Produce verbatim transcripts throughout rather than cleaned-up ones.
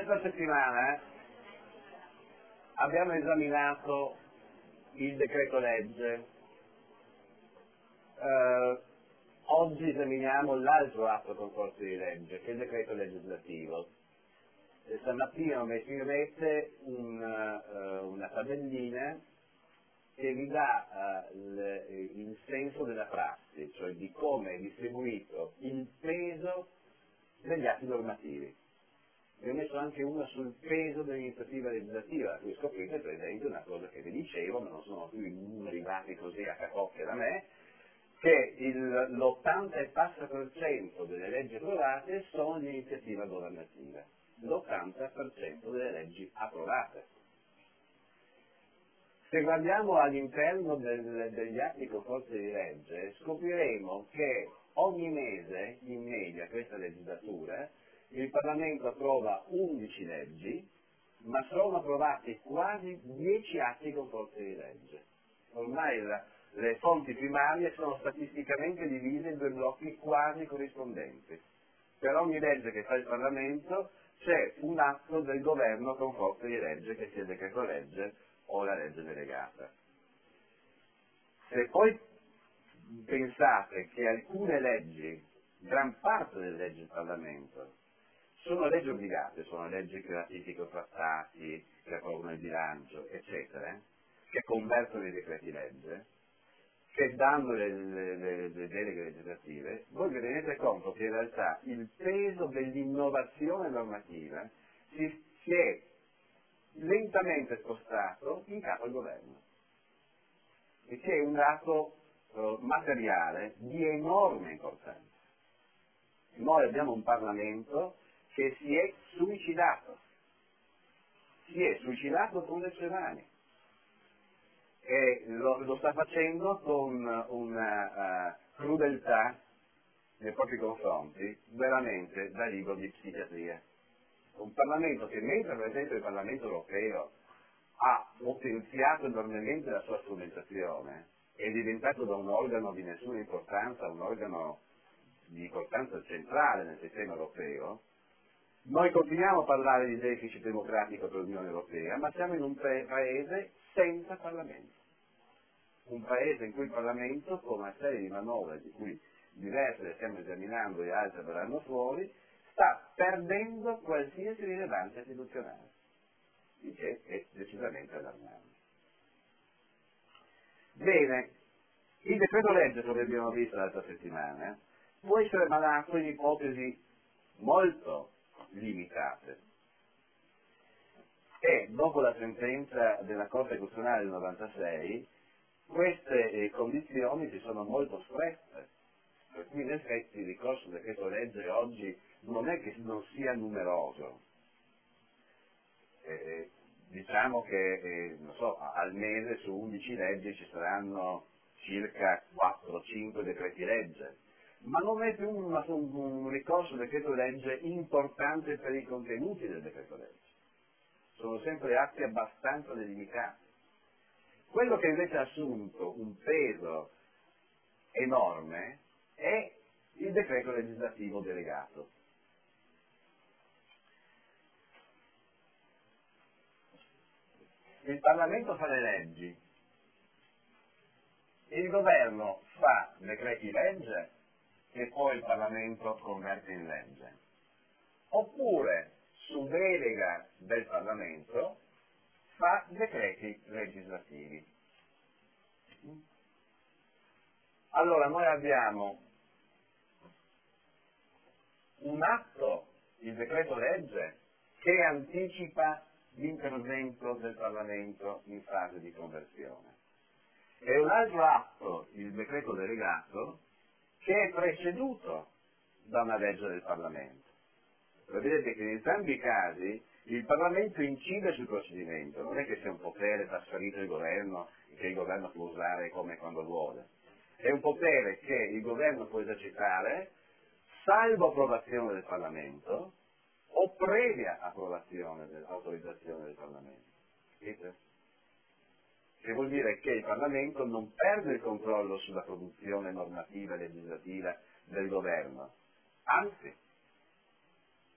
Questa settimana abbiamo esaminato il decreto legge, eh, oggi esaminiamo l'altro atto con forza di legge, che è il decreto legislativo. E stamattina ho messo in rete un, uh, una tabellina che vi dà uh, il, il senso della prassi, cioè di come è distribuito il peso degli atti normativi. Vi ho messo anche una sul peso dell'iniziativa legislativa, qui scoprite per esempio una cosa che vi dicevo, ma non sono più i numeri dati così a cacocchia da me, che il, l'ottanta e passa per cento delle leggi approvate sono di iniziativa governativa, l'ottanta per cento delle leggi approvate. Se guardiamo all'interno del, degli atti con forza di legge, scopriremo che ogni mese, in media, questa legislatura, il Parlamento approva undici leggi, ma sono approvati quasi dieci atti con forza di legge. Ormai la, le fonti primarie sono statisticamente divise in due blocchi quasi corrispondenti. Per ogni legge che fa il Parlamento c'è un atto del governo con forza di legge, che sia il decreto legge o la legge delegata. Se poi pensate che alcune leggi, gran parte delle leggi del Parlamento, sono leggi obbligate, sono leggi che ratificano trattati, che approvano il bilancio, eccetera, che convertono i decreti legge, che danno le, le, le, le deleghe legislative, voi vi rendete conto che in realtà il peso dell'innovazione normativa si, si è lentamente spostato in capo al governo, e che è un dato uh, materiale di enorme importanza. Noi abbiamo un Parlamento che si è suicidato, si è suicidato con le sue mani e lo, lo sta facendo con una uh, crudeltà nei propri confronti veramente da libro di psichiatria. Un Parlamento che, mentre per esempio il Parlamento europeo ha potenziato enormemente la sua strumentazione, è diventato da un organo di nessuna importanza un organo di importanza centrale nel sistema europeo, noi continuiamo a parlare di deficit democratico per l'Unione Europea, ma siamo in un paese senza Parlamento. Un paese in cui il Parlamento, con una serie di manovre, di cui diverse le stiamo esaminando e altre verranno fuori, sta perdendo qualsiasi rilevanza istituzionale, il che è decisamente allarmante. Bene, il decreto legge, come abbiamo visto l'altra settimana, può essere emanato in ipotesi molto limitate e dopo la sentenza della Corte Costituzionale del novantasei queste eh, condizioni si sono molto strette, per cui in effetti il ricorso al decreto legge oggi non è che non sia numeroso. Eh, diciamo che eh, non so, al mese su undici leggi ci saranno circa quattro cinque decreti legge, ma non è più un, un, un ricorso al decreto legge importante per i contenuti del decreto legge. Sono sempre atti abbastanza delimitati. Quello che invece ha assunto un peso enorme è il decreto legislativo delegato. Il Parlamento fa le leggi, il governo fa decreti legge che poi il Parlamento converte in legge. Oppure, su delega del Parlamento, fa decreti legislativi. Allora noi abbiamo un atto, il decreto legge, che anticipa l'intervento del Parlamento in fase di conversione. E un altro atto, il decreto delegato, che è preceduto da una legge del Parlamento. Vedete che in entrambi i casi il Parlamento incide sul procedimento, non è che sia un potere trasferito al governo e che il governo può usare come e quando vuole. È un potere che il governo può esercitare salvo approvazione del Parlamento o previa approvazione, del, autorizzazione del Parlamento. Capite? Che vuol dire che il Parlamento non perde il controllo sulla produzione normativa e legislativa del governo, anzi,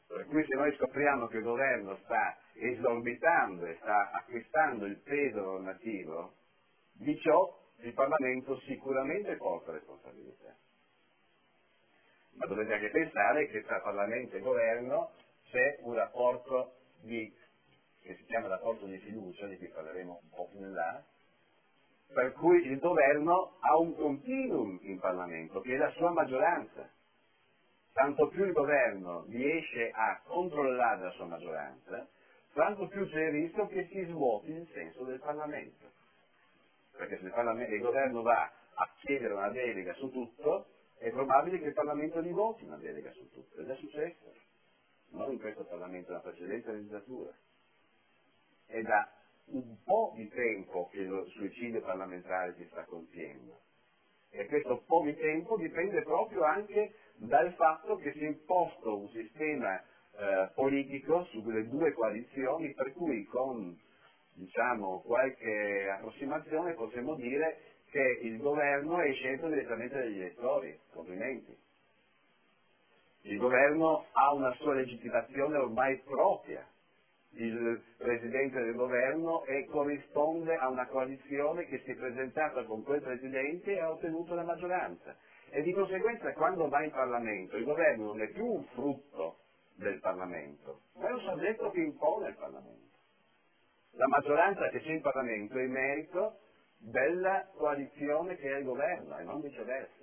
Per cui se noi scopriamo che il governo sta esorbitando e sta acquistando il peso normativo, di ciò il Parlamento sicuramente porta responsabilità. Ma dovete anche pensare che tra Parlamento e governo c'è un rapporto di, che si chiama rapporto di fiducia, di cui parleremo un po' più in là, per cui il governo ha un continuum in Parlamento, che è la sua maggioranza. Tanto più il governo riesce a controllare la sua maggioranza, tanto più c'è il rischio che si svuoti il senso del Parlamento. Perché se il, Parlamento, il governo va a chiedere una delega su tutto, è probabile che il Parlamento gli voti una delega su tutto. Ed è successo. Non in questo Parlamento, nella precedente legislatura. È da un po' di tempo che lo suicidio parlamentare si sta compiendo. E questo po' di tempo dipende proprio anche dal fatto che si è imposto un sistema eh, politico sulle due coalizioni, per cui con diciamo qualche approssimazione possiamo dire che il governo è scelto direttamente dagli elettori. Complimenti. Il governo ha una sua legittimazione ormai propria. Il presidente del governo e corrisponde a una coalizione che si è presentata con quel presidente e ha ottenuto la maggioranza. E di conseguenza quando va in Parlamento il governo non è più un frutto del Parlamento, ma è un soggetto che impone il Parlamento. La maggioranza che c'è in Parlamento è il merito della coalizione che è il governo e non viceversa.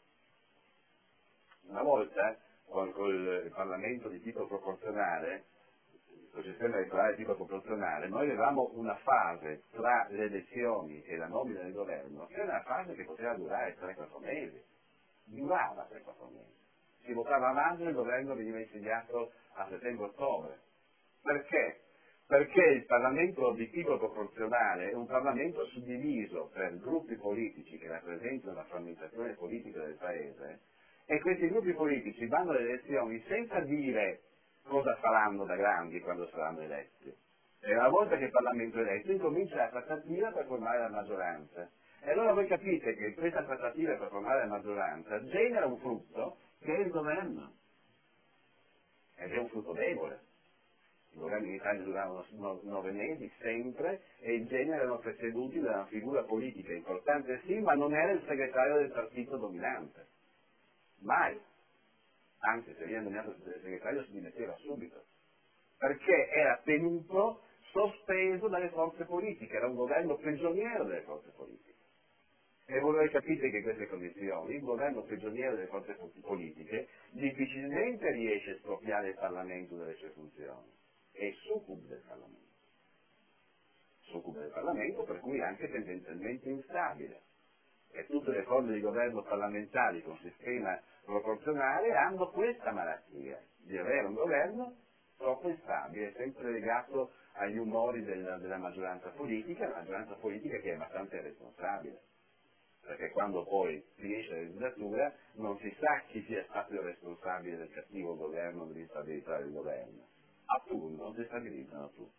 Una volta con, con il Parlamento di tipo proporzionale, il sistema elettorale di tipo proporzionale, noi avevamo una fase tra le elezioni e la nomina del governo, che era una fase che poteva durare tre quattro mesi, durava tre quattro mesi. Si votava a maggio e il governo veniva insediato a settembre-ottobre. Perché? Perché il Parlamento di tipo proporzionale è un Parlamento suddiviso per gruppi politici che rappresentano la frammentazione politica del Paese, e questi gruppi politici vanno alle elezioni senza dire cosa faranno da grandi quando saranno eletti. E una volta che il Parlamento è eletto incomincia la trattativa per formare la maggioranza. E allora voi capite che questa trattativa per formare la maggioranza genera un frutto che è il governo. Ed è un frutto debole. I governi in Italia duravano nove mesi, sempre, e generano presieduti da una figura politica importante sì, ma non era il segretario del partito dominante. Mai. Anzi, se viene nominato il segretario si dimetteva subito, perché era tenuto sospeso dalle forze politiche, era un governo prigioniero delle forze politiche. E voi capite che in queste condizioni il governo prigioniero delle forze politiche difficilmente riesce a espropriare il Parlamento delle sue funzioni, è succube del Parlamento. Succube del Parlamento, per cui anche tendenzialmente instabile. E tutte le forme di governo parlamentari con sistema proporzionale hanno questa malattia di avere un governo troppo instabile, sempre legato agli umori della, della maggioranza politica, la maggioranza politica che è abbastanza irresponsabile, perché quando poi finisce la legislatura non si sa chi sia stato il responsabile del cattivo governo, dell'instabilità del governo. Appunto, si stabilizzano tutti.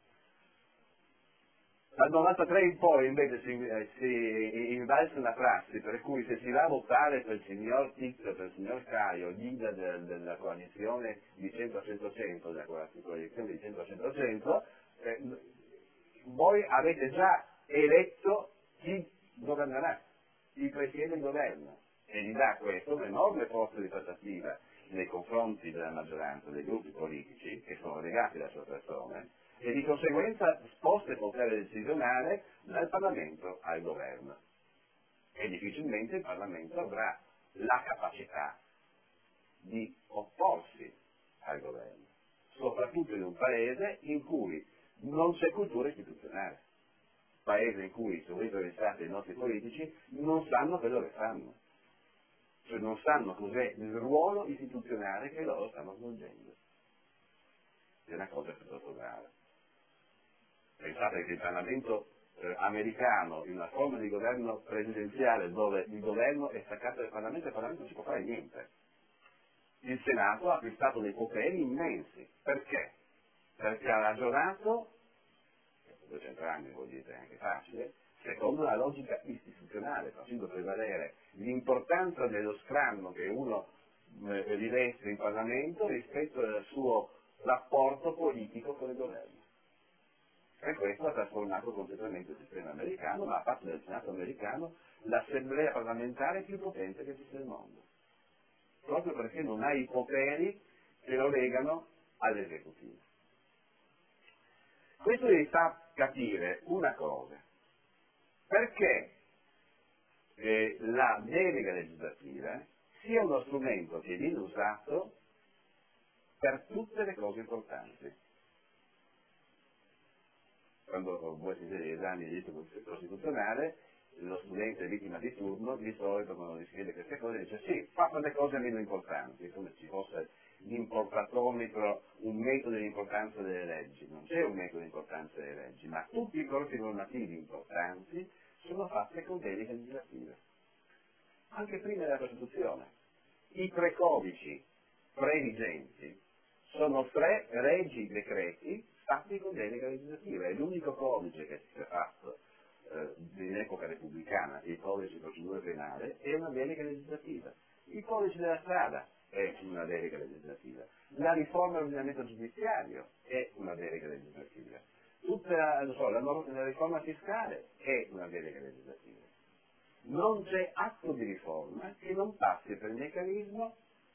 Dal novantatré in poi invece si, eh, si invalsa una prassi per cui se si va a votare per il signor Tizio, per il signor Caio, guida de, della coalizione di cento a cento cento, della coalizione di cento a cento cento, eh, voi avete già eletto chi governerà, chi presiede il governo, e gli dà questo un enorme posto di trattativa nei confronti della maggioranza dei gruppi politici che sono legati alla sua persona, e di conseguenza sposta il potere decisionale dal Parlamento al governo. E difficilmente il Parlamento avrà la capacità di opporsi al governo, soprattutto in un paese in cui non c'è cultura istituzionale, paese in cui, se voi pensate ai nostri politici, non sanno quello che fanno, cioè non sanno cos'è il ruolo istituzionale che loro stanno svolgendo. È una cosa piuttosto grave. Pensate che il Parlamento eh, americano, in una forma di governo presidenziale dove il governo è staccato dal Parlamento, il Parlamento non si può fare niente. Il Senato ha acquistato dei poteri immensi. Perché? Perché ha ragionato, duecento anni vuol dire anche facile, secondo la logica istituzionale, facendo prevalere l'importanza dello scranno che uno eh, riveste in Parlamento rispetto al suo rapporto politico con il governo. E questo ha trasformato completamente il sistema americano, ma ha fatto del Senato americano l'assemblea parlamentare più potente che esiste nel mondo, proprio perché non ha i poteri che lo legano all'esecutivo. Questo vi fa capire una cosa: perché eh, la delega legislativa sia uno strumento che viene usato per tutte le cose importanti. Quando voi siete agli esami di diritto costituzionale, lo studente vittima di turno di solito quando gli scrive queste cose dice sì, fa le cose meno importanti, come ci fosse l'importatometro, un metodo di importanza delle leggi. Non c'è un metodo di importanza delle leggi, ma tutti i corpi normativi importanti sono fatti con deleghe legislative. Anche prima della Costituzione. I tre codici previgenti sono tre regi decreti fatti con delega legislativa. È l'unico codice che si è fatto eh, in epoca repubblicana, il codice di procedura penale, è una delega legislativa. Il codice della strada è una delega legislativa. La riforma dell'ordinamento giudiziario è una delega legislativa. Tutta la, non so, la, la riforma fiscale è una delega legislativa. Non c'è atto di riforma che non passi per il meccanismo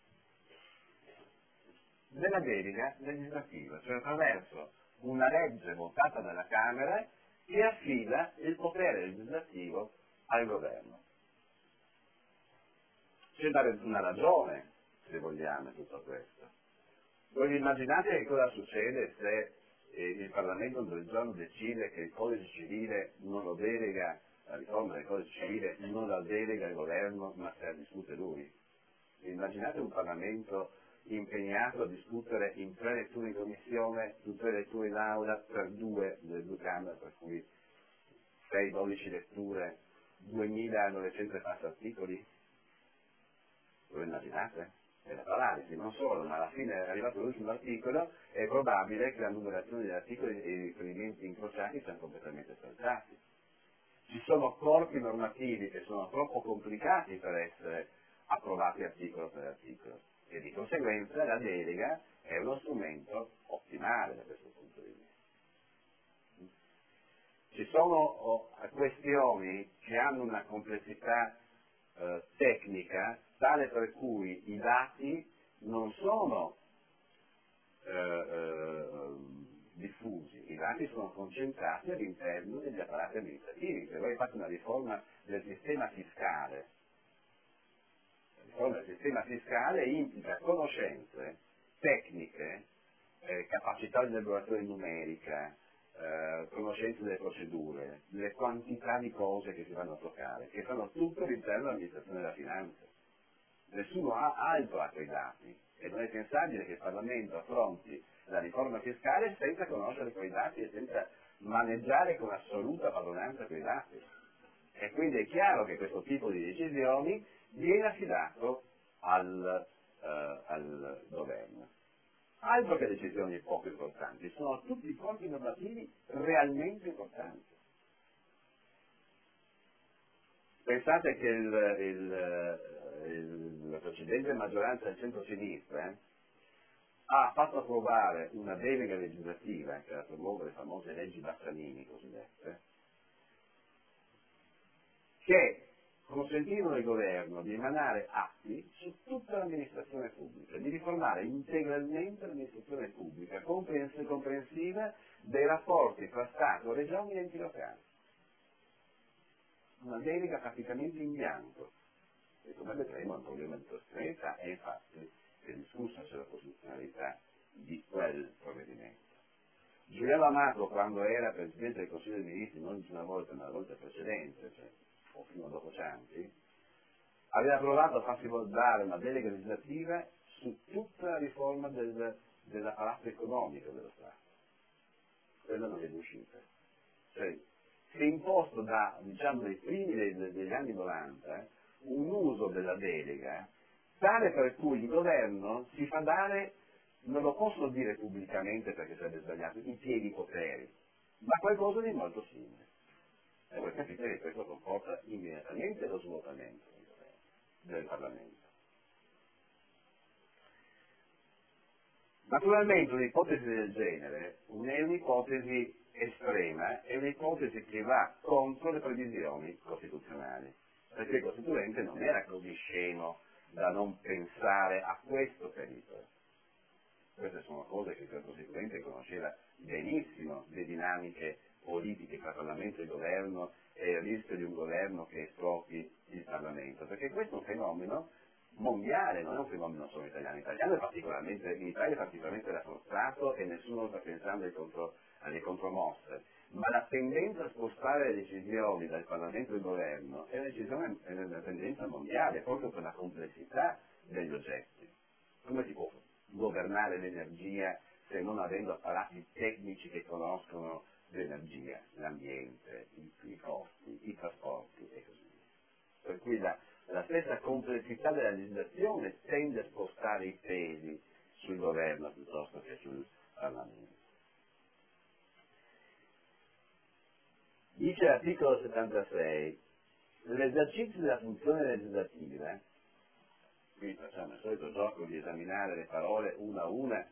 della delega legislativa, cioè attraverso una legge votata dalla Camera che affida il potere legislativo al governo. C'è una ragione, se vogliamo, in tutto questo. Voi vi immaginate che cosa succede se eh, il Parlamento un giorno decide che il codice civile non lo delega, la riforma del codice civile non la delega al governo, ma se la discute lui? Immaginate un Parlamento impegnato a discutere in tre letture in commissione, in tre letture in aula, per due delle due Camere, per cui sei dodici letture, duemilanovecento e passa articoli. Lo immaginate? È la paralisi, non solo, ma alla fine è arrivato l'ultimo articolo, è probabile che la numerazione degli articoli e i riferimenti incrociati siano completamente saltati. Ci sono corpi normativi che sono troppo complicati per essere approvati articolo per articolo e di conseguenza la delega è uno strumento ottimale da questo punto di vista. Ci sono oh, questioni che hanno una complessità eh, tecnica tale per cui i dati non sono eh, eh, diffusi, i dati sono concentrati all'interno degli apparati amministrativi. Se voi fate una riforma del sistema fiscale, la riforma del sistema fiscale implica conoscenze tecniche, eh, capacità di elaborazione numerica, eh, conoscenze delle procedure, le quantità di cose che si vanno a toccare, che sono tutto all'interno dell'amministrazione della finanza. Nessuno ha altro ha quei dati e non è pensabile che il Parlamento affronti la riforma fiscale senza conoscere quei dati e senza maneggiare con assoluta padronanza quei dati. E quindi è chiaro che questo tipo di decisioni viene affidato al, eh, al governo. Altro che decisioni poco importanti, sono tutti i corpi normativi realmente importanti. Pensate che il, il, il, la precedente maggioranza del centro-sinistra eh, ha fatto approvare una delega legislativa che era per promuovere le famose leggi Bassanini cosiddette, che consentivano al governo di emanare atti su tutta l'amministrazione pubblica, di riformare integralmente l'amministrazione pubblica, comprensiva dei rapporti tra Stato, Regioni e enti locali. Una delega praticamente in bianco, e come vedremo è un problema di trasparenza e infatti si è discusso sulla costituzionalità di quel provvedimento. Giuliano Amato, quando era Presidente del Consiglio dei Ministri, non una volta ma la volta precedente, cioè o fino a dopo Ciampi, aveva provato a farsi dare una delega legislativa su tutta la riforma del, dell'apparato economico dello Stato. Quella non è riuscita. Cioè, si è imposto da, diciamo, dai primi degli, degli anni novanta un uso della delega tale per cui il governo si fa dare, non lo posso dire pubblicamente perché sarebbe sbagliato, i pieni poteri, ma qualcosa di molto simile. E voi capite che questo comporta immediatamente lo svuotamento del Parlamento. Naturalmente un'ipotesi del genere è un'ipotesi estrema, è un'ipotesi che va contro le previsioni costituzionali, perché il Costituente non era così scemo da non pensare a questo pericolo. Queste sono cose che il Costituente conosceva benissimo, le dinamiche politiche tra Parlamento e Governo e il rischio di un governo che espropi il Parlamento, perché questo è un fenomeno mondiale, non è un fenomeno solo italiano. Italiano è particolarmente, in Italia è particolarmente rafforzato e nessuno sta pensando alle, contro, alle contromosse, ma la tendenza a spostare le decisioni dal Parlamento al governo è una, decisione, è una tendenza mondiale, proprio per la complessità degli oggetti. Come si può governare l'energia se non avendo apparati tecnici che conoscono l'energia, l'ambiente, i, i costi, i trasporti e così via. Per cui la, la stessa complessità della legislazione tende a spostare i pesi sul governo piuttosto che sul Parlamento. Dice l'articolo settantasei, l'esercizio della funzione legislativa, qui facciamo il solito gioco di esaminare le parole una a una,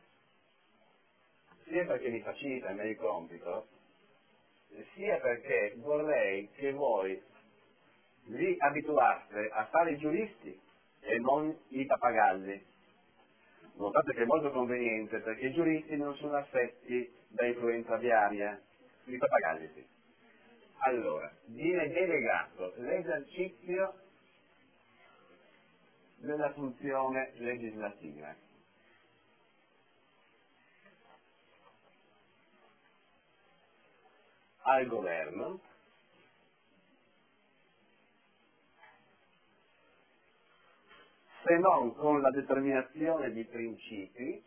sia perché mi facilita il mio compito, sia perché vorrei che voi vi abituaste a fare i giuristi e non i pappagalli. Notate che è molto conveniente perché i giuristi non sono affetti da influenza aviaria, i pappagalli sì. Allora, viene delegato l'esercizio della funzione legislativa. Al governo, se non con la determinazione di principi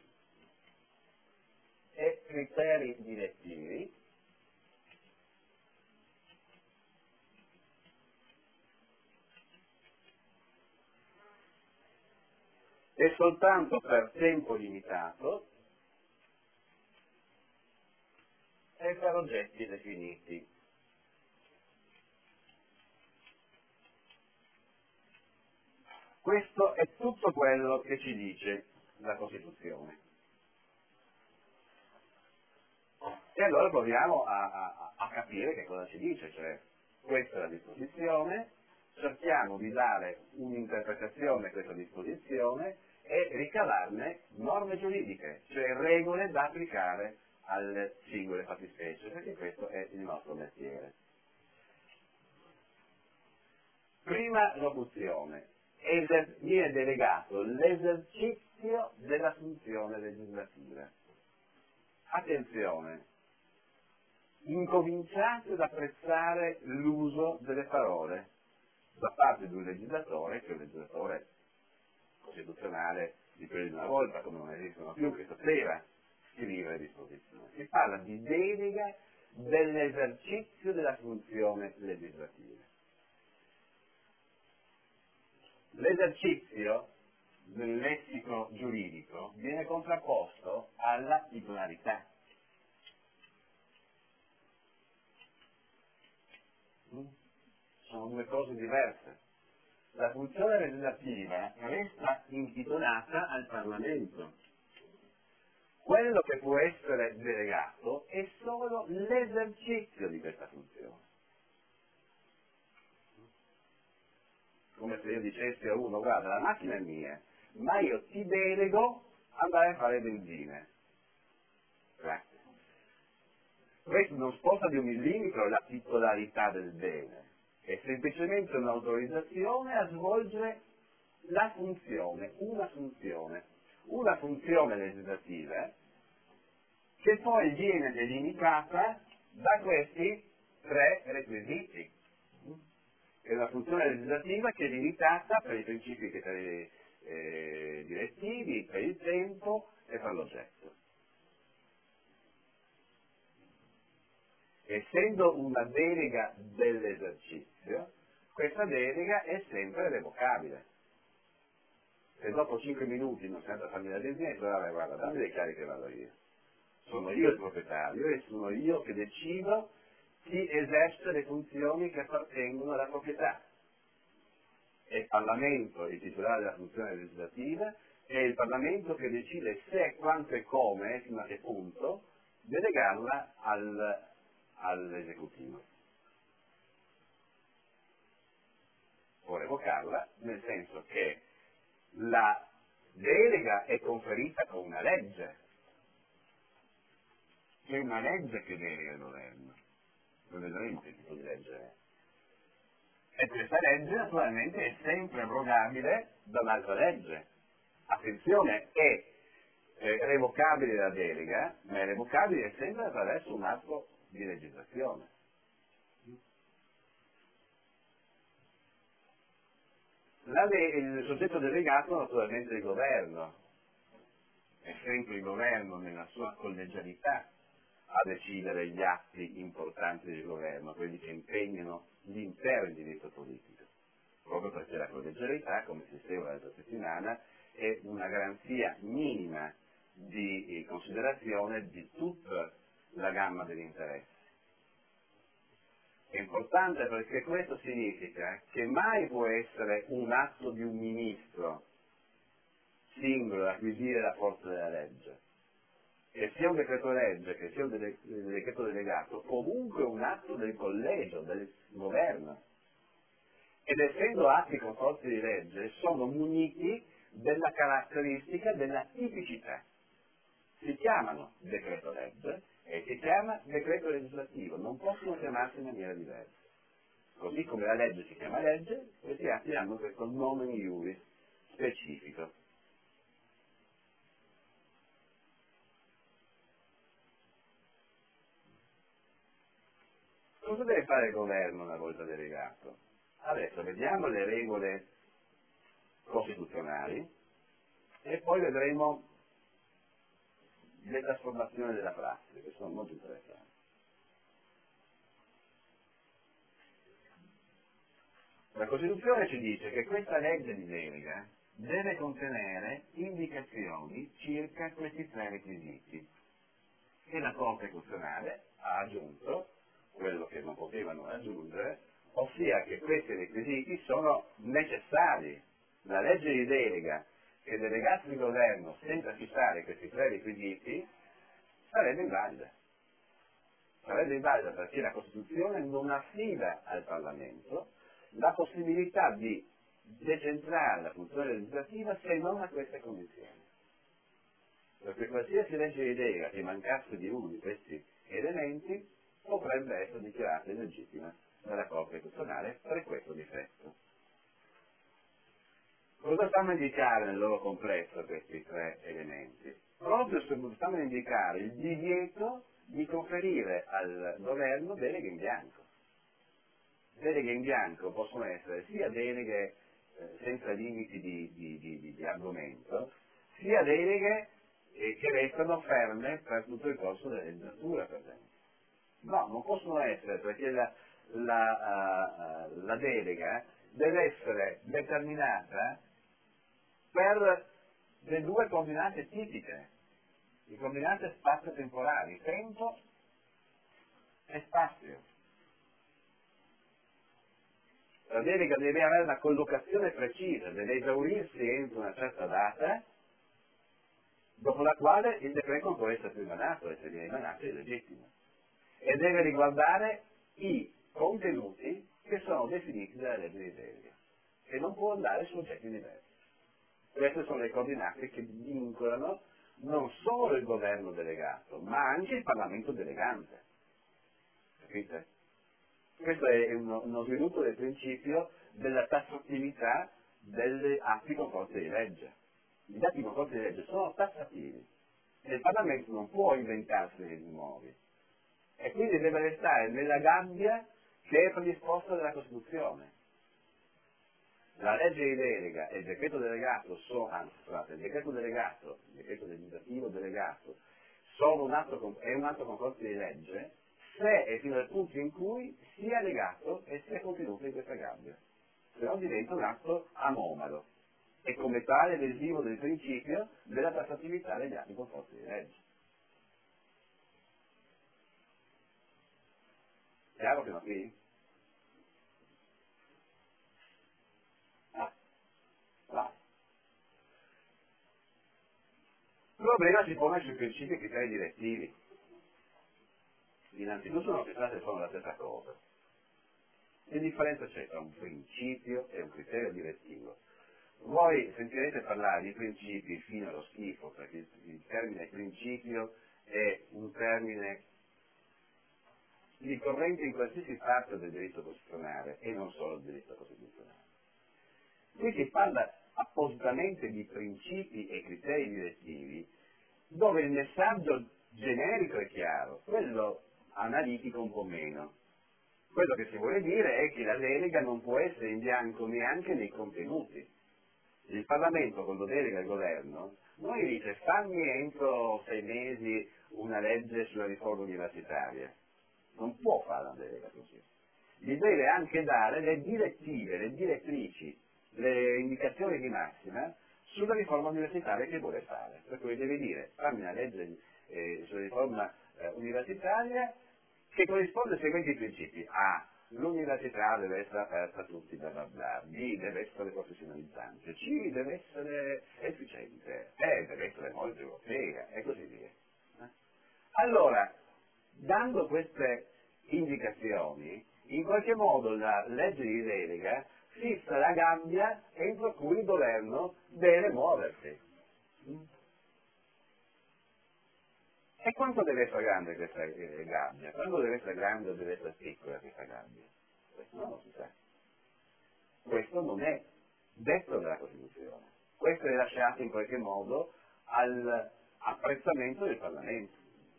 e criteri direttivi e soltanto per tempo limitato e per oggetti definiti. Questo è tutto quello che ci dice la Costituzione. E allora proviamo a, a, a capire che cosa ci dice, cioè questa è la disposizione, cerchiamo di dare un'interpretazione a questa disposizione e ricavarne norme giuridiche, cioè regole da applicare alle singole fattispecie, perché questo è il nostro mestiere. Prima locuzione, eser- viene delegato l'esercizio della funzione legislativa. Attenzione, incominciate ad apprezzare l'uso delle parole da parte di un legislatore, che è un legislatore costituzionale di quelli di una volta, come non esistono più, che sapeva scrivere disposizioni. Si parla di delega dell'esercizio della funzione legislativa. L'esercizio del lessico giuridico viene contrapposto alla titolarità. Sono due cose diverse. La funzione legislativa resta intitolata al Parlamento. Quello che può essere delegato è solo l'esercizio di questa funzione. Come se io dicessi a uno, guarda, la macchina è mia, ma io ti delego andare a fare benzina. Grazie. Questo non sposta di un millimetro la titolarità del bene, è semplicemente un'autorizzazione a svolgere la funzione, una funzione, una funzione legislativa che poi viene delimitata da questi tre requisiti. È una funzione legislativa che è limitata per i principi che, eh, direttivi, per il tempo e per l'oggetto. Essendo una delega dell'esercizio, questa delega è sempre revocabile. Se dopo cinque minuti non sei andato a farmi la benzina, allora guarda, dammi le chiavi che vado io. Sono io il proprietario e sono io che decido chi esercita le funzioni che appartengono alla proprietà. È il Parlamento il titolare della funzione legislativa è il Parlamento che decide se, quanto e come, fino a che punto, delegarla al, all'esecutivo. O revocarla, nel senso che la delega è conferita con una legge. C'è una legge che delega il governo. Lo vedremo che tipo di legge è. E questa legge naturalmente è sempre abrogabile da un'altra legge. Attenzione, è eh, revocabile la delega, ma è revocabile sempre attraverso un atto di legislazione. La, il soggetto delegato naturalmente è il governo, è sempre il governo nella sua collegialità a decidere gli atti importanti del governo, quelli che impegnano l'intero indirizzo politico, proprio perché la collegialità, come si diceva l'altra settimana, è una garanzia minima di considerazione di tutta la gamma degli interessi. È importante perché questo significa che mai può essere un atto di un ministro singolo acquisire la forza della legge, che sia un decreto legge, che sia un dele- decreto delegato, comunque un atto del collegio, del governo. Ed essendo atti con forza di legge, sono muniti della caratteristica della tipicità. Si chiamano decreto legge e si chiama decreto legislativo, non possono chiamarsi in maniera diversa. Così come la legge si chiama legge, questi atti hanno questo nomen iuris specifico. Cosa deve fare il governo una volta delegato? Adesso vediamo le regole costituzionali e poi vedremo le trasformazioni della prassi, che sono molto interessanti. La Costituzione ci dice che questa legge di delega deve contenere indicazioni circa questi tre requisiti e la Corte Costituzionale ha aggiunto quello che non potevano aggiungere, ossia che questi requisiti sono necessari. La legge di delega che delegasse il governo senza fissare questi tre requisiti sarebbe invalida. Sarebbe invalida perché la Costituzione non affida al Parlamento la possibilità di decentrare la funzione legislativa se non a queste condizioni. Perché qualsiasi legge di delega che mancasse di uno di questi elementi potrebbe essere dichiarata illegittima dalla Corte Costituzionale per questo difetto. Cosa stanno a indicare nel loro complesso questi tre elementi? Proprio stanno a indicare il divieto di conferire al governo deleghe in bianco. Deleghe in bianco possono essere sia deleghe eh, senza limiti di, di, di, di, di argomento, sia deleghe eh, che restano ferme per tutto il corso della legislatura, per esempio. No, non possono essere, perché la, la, uh, la delega deve essere determinata per le due coordinate tipiche, le coordinate spazio-temporali, tempo e spazio. La delega deve avere una collocazione precisa, deve esaurirsi entro una certa data, dopo la quale il decreto non può essere più emanato, e se viene emanato è illegittimo. E deve riguardare i contenuti che sono definiti dalla legge di delega, e non può andare su oggetti diversi. Queste sono le coordinate che vincolano non solo il governo delegato, ma anche il Parlamento delegante. Capite? Questo è uno, uno sviluppo del principio della tassatività degli atti con forza di legge. Gli atti con forza di legge sono tassativi e il Parlamento non può inventarsi di nuovi e quindi deve restare nella gabbia che è predisposta dalla Costituzione. La legge di delega e il decreto delegato sono, anzi scusate, il decreto delegato, il decreto legislativo delegato, sono un atto con, è un atto con forza di legge se e fino al punto in cui sia legato e sia contenuto in questa gabbia. Se no diventa un atto anomalo e come tale lesivo del principio della tassatività degli atti con forza di legge. Chiaro fino a qui? Ah, va. problema si pone sui principi e criteri direttivi. Innanzitutto non si tratta di fare la stessa cosa. Che differenza c'è tra un principio e un criterio direttivo? Voi sentirete parlare di principi fino allo schifo, perché il, il termine principio è un termine ricorrente in qualsiasi parte del diritto costituzionale e non solo del diritto costituzionale. Qui si parla appositamente di principi e criteri direttivi, dove il messaggio generico è chiaro, quello analitico un po' meno. Quello che si vuole dire è che la delega non può essere in bianco neanche nei contenuti. Il Parlamento, quando delega il governo, non gli dice fammi entro sei mesi una legge sulla riforma universitaria. Non può fare una delega così. Gli deve anche dare le direttive, le direttrici, le indicazioni di massima sulla riforma universitaria che vuole fare. Per cui deve dire fammi una legge eh, sulla riforma eh, universitaria che corrisponde ai seguenti principi. A. L'università deve essere aperta a tutti, bla bla bla. B. Deve essere professionalizzante. C. Deve essere efficiente. E. Deve essere molto europea, e così via. Allora, dando queste indicazioni, in qualche modo la legge di delega fissa la gabbia entro cui il governo deve muoversi. E quanto deve essere grande questa eh, gabbia? Quando deve essere grande o deve essere piccola questa gabbia? Questo non lo si sa. Questo non è detto dalla Costituzione. Questo è lasciato in qualche modo all'apprezzamento del Parlamento.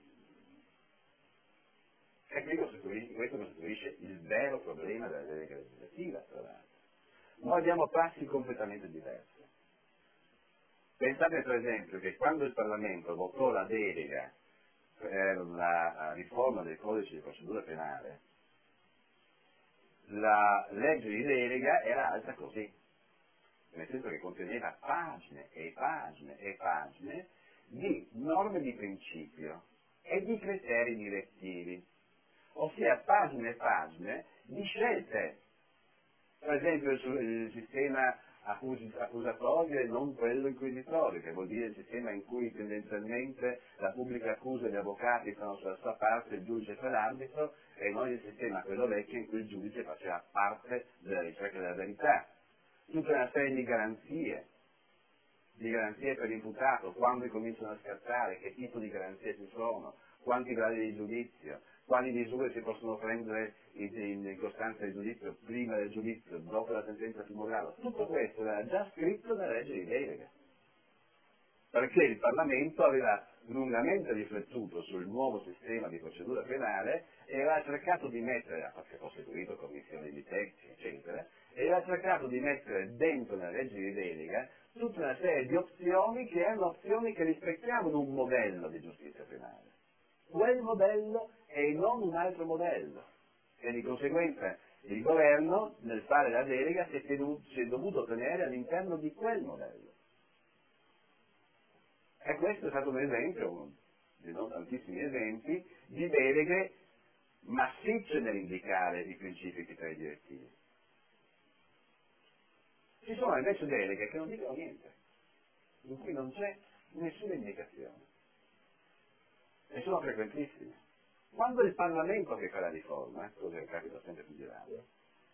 E qui costituisce, questo costituisce il vero problema della delega legislativa, tra l'altro. Noi abbiamo passi completamente diversi. Pensate per esempio che quando il Parlamento votò la delega per la riforma del codice di procedura penale, la legge di delega era alta così, nel senso che conteneva pagine e pagine e pagine di norme di principio e di criteri direttivi, ossia pagine e pagine di scelte. Per esempio il sistema accusatorio e non quello inquisitorio, che vuol dire il sistema in cui tendenzialmente la pubblica accusa e gli avvocati stanno sulla sua parte, il giudice fa l'arbitro, e non il sistema, quello vecchio, in cui il giudice faceva parte della ricerca della verità. Tutta una serie di garanzie, di garanzie per l'imputato, quando cominciano a scattare, che tipo di garanzie ci sono, quanti gradi di giudizio, quali misure si possono prendere in, in, in costanza del giudizio, prima del giudizio, dopo la sentenza primo grado. Tutto questo era già scritto nella legge di delega, perché il Parlamento aveva lungamente riflettuto sul nuovo sistema di procedura penale e aveva cercato di mettere, a parte costituito commissioni di tecnici, eccetera, e aveva cercato di mettere dentro nella legge di delega tutta una serie di opzioni che erano opzioni che rispecchiavano un modello di giustizia penale. Quel modello e non un altro modello. E di conseguenza il governo, nel fare la delega, si è, tenuto, si è dovuto tenere all'interno di quel modello. E questo è stato un esempio, uno di non tantissimi esempi, di deleghe massicce nell'indicare i principi e i criteri direttivi. Ci sono invece deleghe che non dicono niente, in cui non c'è nessuna indicazione. E sono frequentissime. Quando il Parlamento che fa la riforma, cosa che capita sempre più di rado,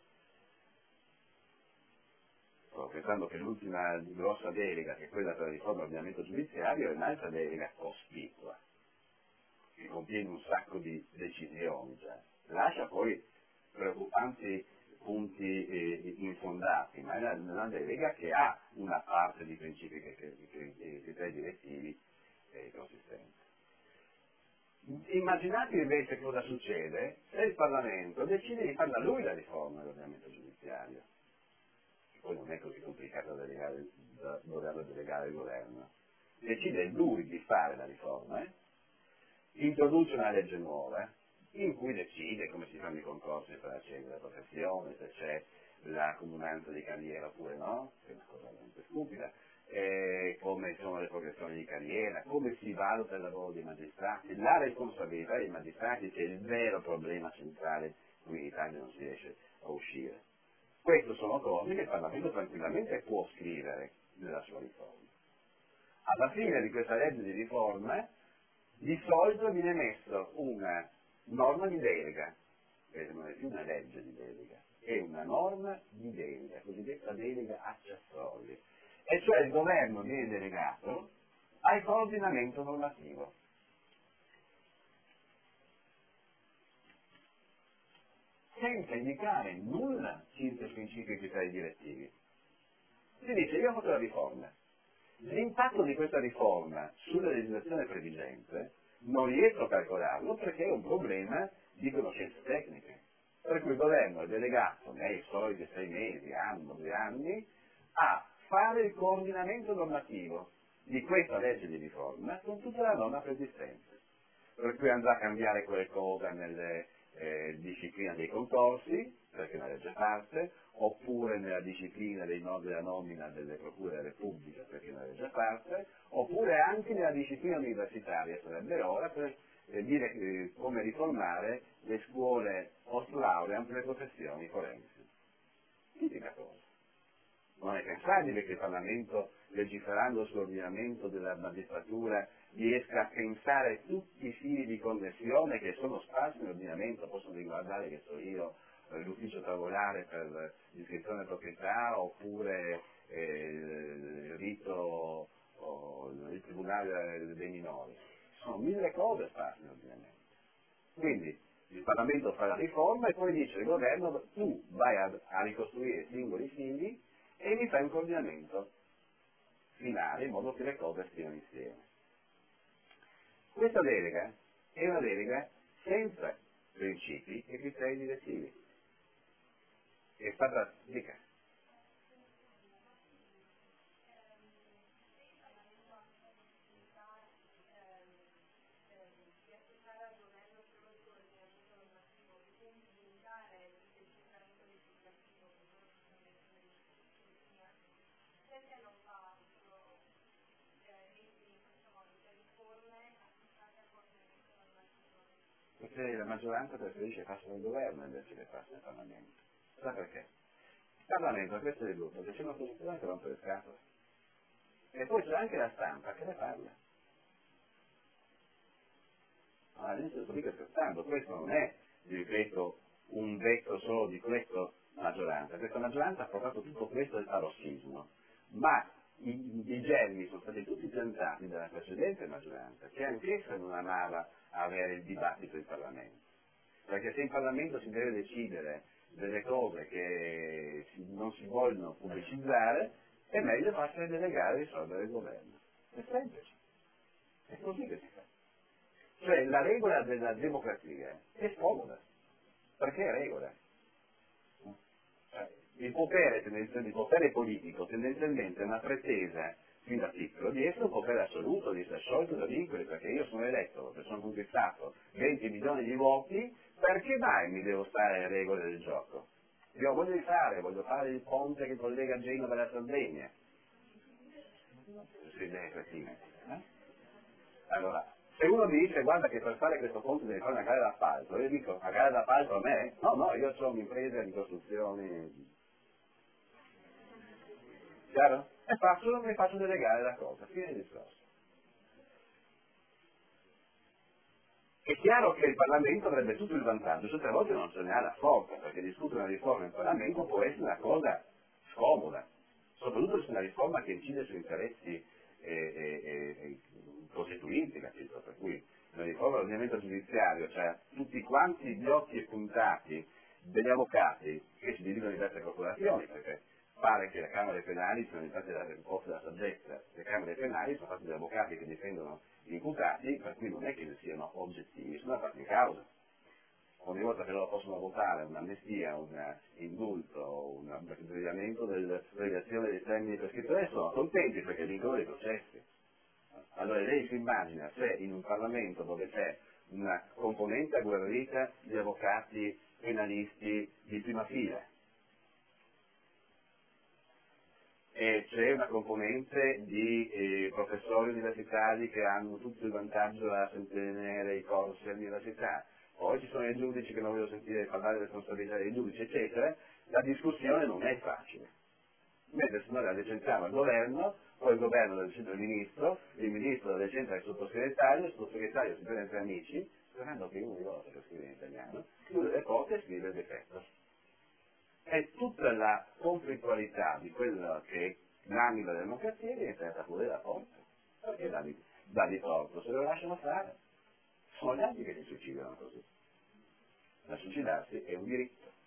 sto pensando che l'ultima grossa delega, che è quella per la riforma dell'ordinamento giudiziario, è un'altra delega cospicua, che contiene un sacco di decisioni già. Lascia poi preoccupanti punti eh, infondati, ma è una delega che ha una parte di principi e criteri direttivi eh, consistenti. Immaginate invece cosa succede se il Parlamento decide di farla lui la riforma dell'ordinamento giudiziario, che poi non è così complicato da, delegare, da doverlo delegare il governo. Decide lui di fare la riforma, eh? Introduce una legge nuova, in cui decide come si fanno i concorsi per accedere alla professione, se c'è la comunanza di carriera oppure no, che è una cosa veramente stupida, eh, come sono le progressioni di carriera, come si valuta il lavoro dei magistrati, la responsabilità dei magistrati, che è il vero problema centrale cui in Italia non si riesce a uscire. Queste sono cose che il Parlamento tranquillamente può scrivere nella sua riforma. Alla fine di questa legge di riforma di solito viene messa una norma di delega, che non è più una legge di delega, è una norma di delega, cosiddetta delega accessoria, e cioè il governo viene delegato al coordinamento normativo. Senza indicare nulla circa i principi e criteri direttivi. Si dice, io ho fatto la riforma. L'impatto di questa riforma sulla legislazione previgente non riesco a calcolarlo perché è un problema di conoscenze tecniche. Per cui il governo è delegato nei soliti sei mesi, anno, due anni, a fare il coordinamento normativo di questa legge di riforma con tutta la norma preesistente. Per cui andrà a cambiare qualcosa nelle eh, disciplina dei concorsi, perché è una legge a parte, oppure nella disciplina dei no, della nomina delle procure della Repubblica, perché è una legge a parte, oppure anche nella disciplina universitaria, sarebbe ora per eh, dire eh, come riformare le scuole post laurea per le professioni forensi. Tipica cosa. Non è pensabile che il Parlamento, legiferando sull'ordinamento della magistratura, riesca a pensare tutti i fili di connessione che sono sparsi nell'ordinamento, possono riguardare, che so io, l'ufficio tavolare per l'iscrizione alla proprietà, oppure eh, il rito, o il tribunale dei minori. Sono mille cose sparse nell'ordinamento. Quindi il Parlamento fa la riforma e poi dice al governo, tu vai a, a ricostruire i singoli fili e mi fai un coordinamento finale in modo che le cose stiano insieme. Questa delega è una delega senza principi e criteri direttivi. È stata, dica. Perché la maggioranza preferisce farsi il governo invece che farsi il Parlamento. Sa perché? Il Parlamento ha questo ridotto, che c'è un'opposizione che rompe le scatole. E poi c'è anche la stampa che ne parla. Ma la gente sto mica scherzando, questo non è, ripeto, un detto solo di questa maggioranza. Questa maggioranza ha portato tutto questo al parossismo, ma i, i germi sono stati tutti piantati dalla precedente maggioranza, che anch'essa non amava avere il dibattito in Parlamento. Perché se in Parlamento si deve decidere delle cose che si, non si vogliono pubblicizzare, è meglio farsene delegare e risolvere il governo. È semplice. È così che si fa. Cioè la regola della democrazia è scomoda, perché è regola. Cioè, il potere, il potere politico tendenzialmente è una pretesa fin da piccolo di essere un potere assoluto, di essere sciolto da vincoli, perché io sono eletto, che sono conquistato venti milioni di voti, perché mai mi devo stare alle regole del gioco? Io voglio rifare, voglio fare il ponte che collega Genova alla Sardegna. Sì, eh? Allora, se uno mi dice guarda che per fare questo ponte devi fare una gara d'appalto, io dico, una gara d'appalto a me? No, no, io ho un'impresa di costruzioni. Chiaro? E faccio, mi faccio delegare la cosa, fine del discorso. È chiaro che il Parlamento avrebbe tutto il vantaggio, certe volte non ce ne ha la forza, perché discutere una riforma in Parlamento può essere una cosa scomoda, soprattutto se è una riforma che incide su interessi eh, eh, eh, costituiti, capito? Per cui la riforma dell'ordinamento giudiziario, cioè tutti quanti gli occhi puntati degli avvocati che si dividono in diverse corporazioni, perché pare che le Camere penali siano diventate dalla risposta della saggezza, le Camere penali sono fatte da avvocati che difendono gli imputati, per cui non è che siano oggettivi, sono fatti in causa. Ogni volta che loro possono votare un'amnistia, un indulto, un abbreviamento dell'abbreviazione dei termini prescrittori, sono contenti perché vincono dei processi. Allora lei si immagina se in un Parlamento dove c'è una componente agguerrita di avvocati penalisti di prima fila, e c'è una componente di eh, professori universitari che hanno tutto il vantaggio a tenere i corsi all'università, poi ci sono i giudici che non vogliono sentire parlare delle responsabilità dei giudici, eccetera, la discussione non è facile. mentre si magari decentrava il governo, poi il governo lo decide il ministro, il ministro lo decentra il sottosegretario, il sottosegretario si prende tre amici, sperando che uno di loro sappia scrivere in italiano, chiude le porte e scrive il decreto. E tutta la conflittualità di quello che è l'anima della democrazia viene tirata fuori dalla porta. Perché dà di, dà di torto? Se lo lasciano fare. Sono gli altri che si suicidano così. Ma suicidarsi è un diritto.